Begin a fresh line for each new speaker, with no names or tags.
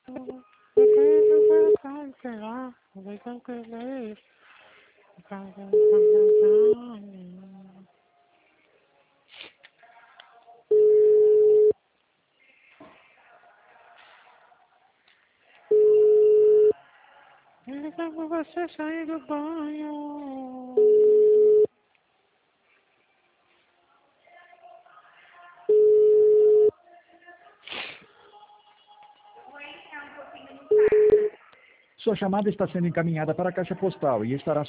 Ele quer que você sair do banho.
Sua chamada está sendo encaminhada para a caixa postal e estará